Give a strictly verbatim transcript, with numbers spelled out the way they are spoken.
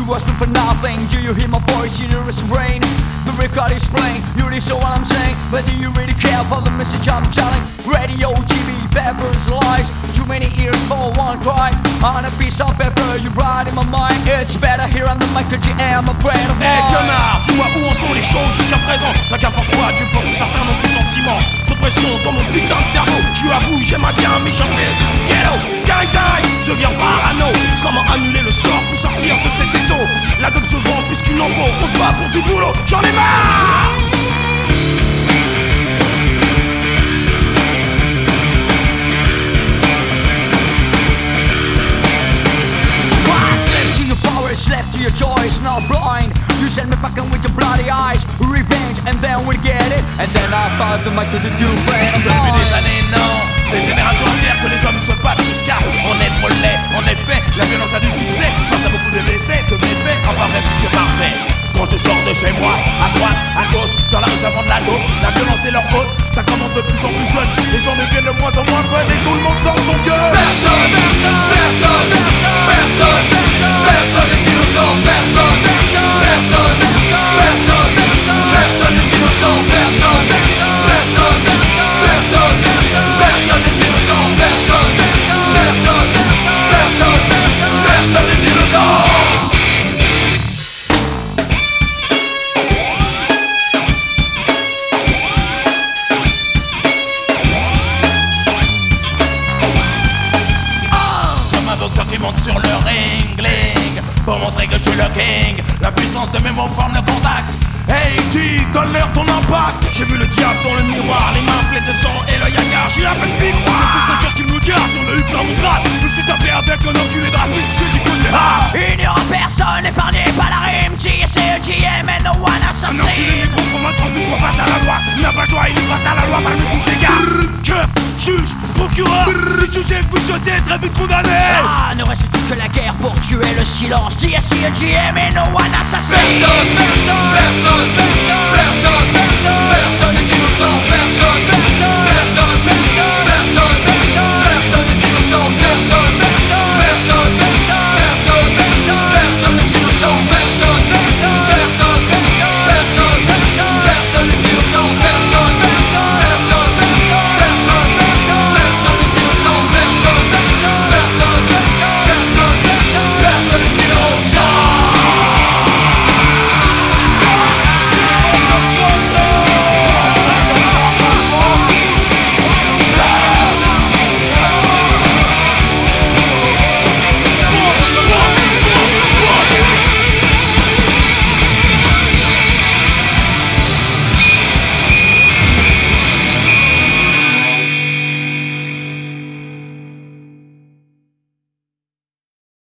was good for nothing. Do you hear my voice in your brain? The record is playing, you listen what I'm saying, but do you really care for the message I'm telling? Radio, T V, papers, lies, too many ears for one cry. On a piece of paper you write in my mind. It's better here on the mic that you am afraid of mine. Hey connard, dis-moi où en sont les choses jusqu'à présent. T'as qu'un pour soi, Dieu pour que certains n'ont plus de sentiments. Trop de pression dans mon putain de cerveau. Je avoue, j'aimerais bien m'échapper de ce ghetto. Gang gang, deviens parano. Comment annuler le sort pour sortir de cet étau? La dope se vend plus qu'une enfant. On se bat pour du boulot, j'en ai marre. Left to your choice, not blind. You send me packing with your bloody eyes. Revenge, and then we get it. And then I pass the mic to the dude playing. Depuis des années, non. Des générations entières que les hommes se battent jusqu'à en être laid. En effet, la violence a du succès face à beaucoup de blessés, de méfaits, enfin vrai plus que parfait. Quand je sors de chez moi, à droite, à gauche, dans la rue ça vend de la dope. La violence est leur faute, ça commence de plus en plus jeune. Les gens deviennent de moins en moins fun et tout le monde sort son gueule. Personne, personne, personne, personne, personne n'est innocent. Personne, personne, personne, personne, personne n'est innocent. Personne, personne, personne, personne n'est innocent. Personne, personne, personne, personne n'est innocent. Qui monte sur le ring, ling, pour montrer que je suis le king. La puissance de mes mots forme le contact. Hey G, donne-leur ton impact. J'ai vu le diable dans le miroir, les mains pleines de sang et l'œil hagard. J'ai à peine pu croire. C'est ce cœur qui me garde, j'en ai eu plein mon grade. Je me suis tapé avec un enculé de raciste, j'ai du côté. Ah, il n'y aura personne épargné par la rime. G S C G M and no one assassin. Un enculé négro pour ma trente pour face à la loi. Il n'a pas le choix, il est face à la loi parmi tous ses gars. Keuf, juge, procureur, vite jugé, vite jeté, très vite condamné. Ah, ne reste-t-il que la guerre pour tuer le silence? G S C G M and no one assassin. Personne, personne, personne, personne, personne, personne n'est innocent.